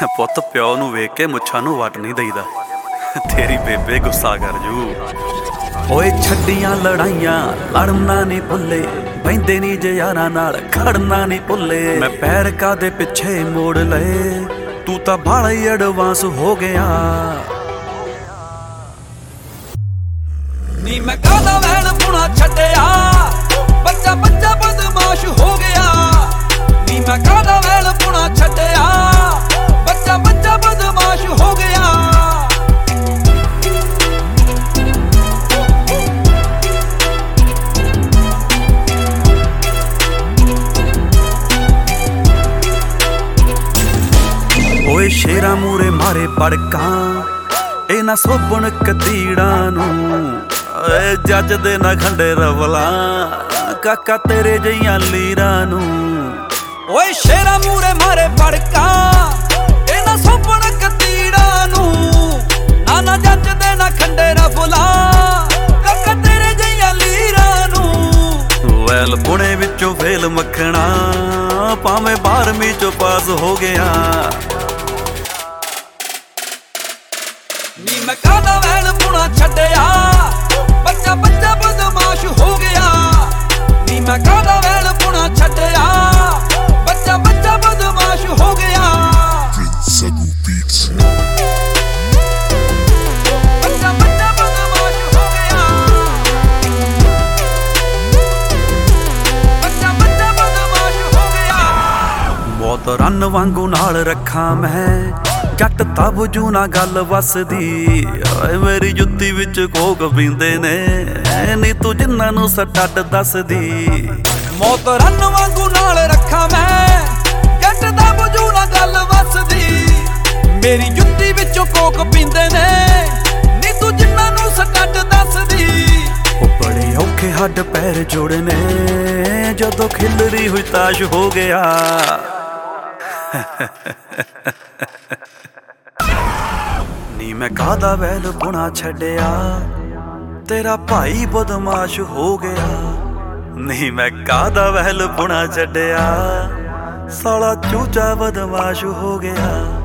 ਪੁੱਤ ਪਿਓ ਨੂੰ ਵੇਖ ਕੇ ਮੁੱਛਾਂ ਨੂੰ ਵੱਟ ਨਹੀਂ ਦਈਦਾ। ਤੇਰੀ ਬੇਬੇ ਗੁੱਸਾ ਕਰ ਜੂ। ਓਏ ਛੱਡੀਆਂ ਲੜਾਈਆਂ ਲੜਨਾ ਨਹੀਂ ਭੁੱਲੇ, ਬਹਿੰਦੇ ਨਹੀਂ ਜੇ ਯਾਰਾਂ ਨਾਲ ਖੜਨਾ ਨਹੀਂ ਭੁੱਲੇ। ਮੈਂ ਪੈਰ ਕਾਦੇ ਪਿੱਛੇ ਮੋੜ ਲਏ, ਤੂੰ ਤਾਂ ਬਾਹਲਾ ਹੀ ਐਡਵਾਂਸ ਹੋ ਗਿਆ। ਨੀ ਮੈਂ ਕਾਹਦਾ ਵਹਿਣ ਪੁਣਾ ਛੱਡਿਆ, ਬੱਚਾ ਬੱਚਾ ਬਦਮਾਸ਼ ਹੋ ਗਿਆ। ਨੀ ਮੈਂ ਕਾਹਦਾ ਵਹਿਣ ਪੁਣਾ ਛੱਡਿਆ, ਬੱਚਾ ਬੱਚਾ ਬਦਮਾਸ਼ ਹੋ ਗਿਆ। ਓਏ ਸ਼ੇਰਾਂ ਮੂਰੇ ਮਾਰੇ ਪੜਕਾਂ, ਇਹ ਨਾ ਸੋਭਣ ਕਤੀੜਾਂ ਨੂੰ। ਏ ਜੱਜ ਦੇ ਨਾ ਖੰਡੇ ਰਵਲਾਂ, ਕਾਕਾ ਤੇਰੇ ਜਈਆਂ ਲੀਰਾਂ ਨੂੰ। ਓਏ ਸ਼ੇਰਾਂ ਮੂਰੇ ਮਾਰੇ ਪੜਕਾਂ, ਇਹ ਨਾ ਸੋਭਣ ਕਤੀੜਾਂ ਨੂੰ। ਨਾ ਜੱਜ ਦੇ ਨਾ ਖੰਡੇ ਰਵਲਾਂ, ਕਾਕਾ ਤੇਰੇ ਜਈਆਂ ਲੀਰਾਂ ਨੂੰ। ਵੈਲ ਪੁਣੇ ਵਿੱਚੋਂ ਫੇਲ ਮੱਖਣਾ, ਭਾਵੇਂ 12ਵੀਂ ਚੋਂ ਪਾਸ ਹੋ ਗਿਆ। ਨੀ ਮੈਂ ਕਾਹਦਾ ਵਹਿਣ ਪੁਣਾ ਛੱਡਿਆ, ਬੱਚਾ ਬੱਚਾ ਬਦਮਾਸ਼ ਹੋ ਗਿਆ। ਨੀ ਮੈਂ ਕਾਹਦਾ ਵਹਿਣ ਪੁਣਾ ਛੱਡਿਆ, ਬੱਚਾ ਬੱਚਾ ਬਦਮਾਸ਼ ਹੋ ਗਿਆ। ਬੱਚਾ ਬੱਚਾ ਬਦਮਾਸ਼ ਹੋ ਗਿਆ। ਬੱਚਾ ਬੱਚਾ ਬਦਮਾਸ਼ ਹੋ ਗਿਆ। ਬਹੁਤ ਰੰਨ ਵਾਂਗੂ ਨਾਲ ਰੱਖਾਂ ਮੈਂ, ਜੱਟ ਤਬਜੂ ਨਾ ਗੱਲ ਵਸਦੀ। ਓਏ ਮੇਰੀ ਜੁੱਤੀ ਵਿੱਚ ਕੋਕ ਪੀਂਦੇ ਨੇ, ਨੀ ਤੂੰ ਜਿੰਨਾਂ ਨੂੰ ਸਟੱਡ ਦੱਸਦੀ। ਮੌਤ ਰੰਨ ਵਾਂਗੂ ਨਾਲ ਰੱਖਾਂ ਮੈਂ, ਜੱਟ ਤਬਜੂ ਨਾ ਗੱਲ ਵਸਦੀ। ਮੇਰੀ ਜੁੱਤੀ ਵਿੱਚੋਂ ਕੋਕ ਪੀਂਦੇ ਨੇ, ਨੀ ਤੂੰ ਜਿੰਨਾਂ ਨੂੰ ਸਟੱਡ ਦੱਸਦੀ। ਉਹ ਬੜੇ ਔਖੇ ਹੱਡ ਪੈਰ ਜੋੜਨੇ, ਜਦੋਂ ਖਿਲਰੀ ਹੋਈ ਤਾਸ਼ ਹੋ ਗਿਆ। ਨੀ ਮੈਂ ਕਾਹਦਾ ਵੈਲ ਪੁਣਾ ਛੱਡਿਆ, ਤੇਰਾ ਭਾਈ ਬਦਮਾਸ਼ ਹੋ ਗਿਆ। ਨੀ ਮੈਂ ਕਾਹਦਾ ਵੈਲ ਪੁਣਾ ਛੱਡਿਆ, ਸਾਲਾ ਚੂਚਾ ਬਦਮਾਸ਼ ਹੋ ਗਿਆ।